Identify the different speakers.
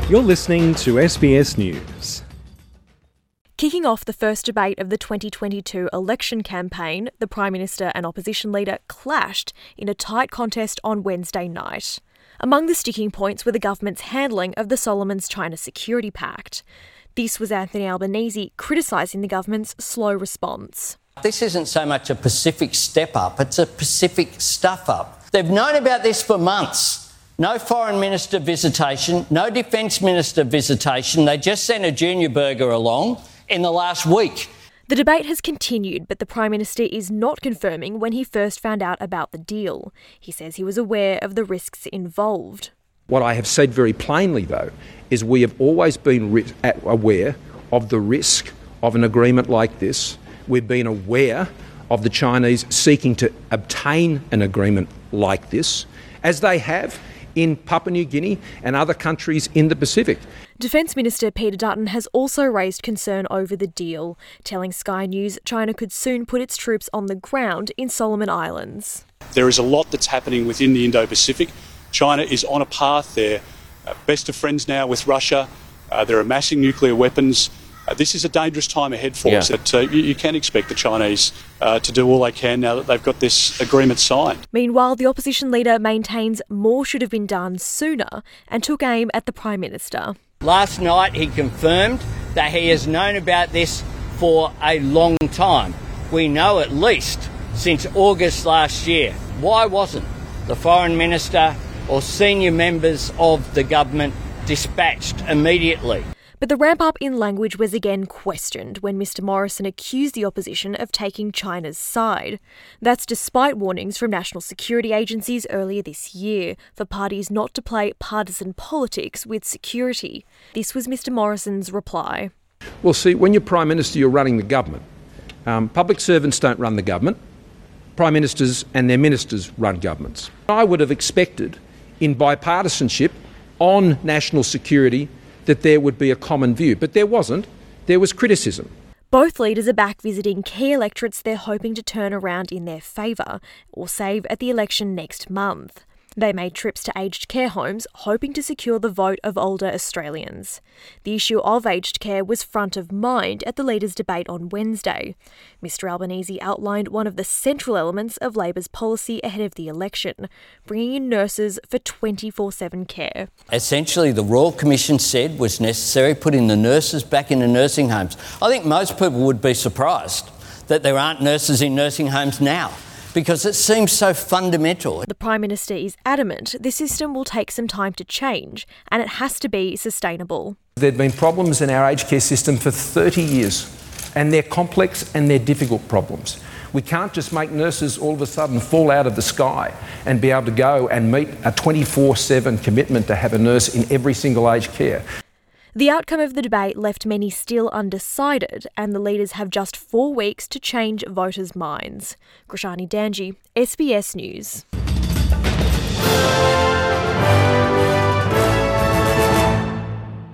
Speaker 1: You're listening to SBS News.
Speaker 2: Kicking off the first debate of the 2022 election campaign, the Prime Minister and opposition leader clashed in a tight contest on Wednesday night. Among the sticking points were the government's handling of the Solomons-China Security Pact. This was Anthony Albanese criticising the government's slow response.
Speaker 3: This isn't so much a Pacific step up, it's a Pacific stuff up. They've known about this for months. No foreign minister visitation, no defence minister visitation. They just sent a junior burger along in the last week.
Speaker 2: The debate has continued, but the Prime Minister is not confirming when he first found out about the deal. He says he was aware of the risks involved.
Speaker 4: What I have said very plainly, though, is we have always been aware of the risk of an agreement like this. We've been aware of the Chinese seeking to obtain an agreement like this, as they have in Papua New Guinea and other countries in the Pacific.
Speaker 2: Defence Minister Peter Dutton has also raised concern over the deal, telling Sky News China could soon put its troops on the ground in Solomon Islands.
Speaker 5: There is a lot that's happening within the Indo-Pacific. China is on a path. They're best of friends now with Russia. They're amassing nuclear weapons. This is a dangerous time ahead for us. You can expect the Chinese to do all they can now that they've got this agreement signed.
Speaker 2: Meanwhile, the opposition leader maintains more should have been done sooner and took aim at the Prime Minister.
Speaker 3: Last night he confirmed that he has known about this for a long time. We know at least since August last year. Why wasn't the Foreign Minister or senior members of the government dispatched immediately?
Speaker 2: But the ramp-up in language was again questioned when Mr Morrison accused the opposition of taking China's side. That's despite warnings from national security agencies earlier this year for parties not to play partisan politics with security. This was Mr Morrison's reply.
Speaker 4: Well, see, when you're Prime Minister, you're running the government. Public servants don't run the government. Prime Ministers and their ministers run governments. I would have expected in bipartisanship on national security that there would be a common view, but there wasn't. There was criticism.
Speaker 2: Both leaders are back visiting key electorates they're hoping to turn around in their favour or save at the election next month. They made trips to aged care homes, hoping to secure the vote of older Australians. The issue of aged care was front of mind at the leaders' debate on Wednesday. Mr Albanese outlined one of the central elements of Labor's policy ahead of the election, bringing in nurses for 24/7 care.
Speaker 3: Essentially, the Royal Commission said was necessary putting the nurses back into nursing homes. I think most people would be surprised that there aren't nurses in nursing homes now, because it seems so fundamental.
Speaker 2: The Prime Minister is adamant the system will take some time to change and it has to be sustainable.
Speaker 4: There have been problems in our aged care system for 30 years, and they're complex and they're difficult problems. We can't just make nurses all of a sudden fall out of the sky and be able to go and meet a 24/7 commitment to have a nurse in every single aged care.
Speaker 2: The outcome of the debate left many still undecided, and the leaders have just 4 weeks to change voters' minds. Krishani Danji, SBS News.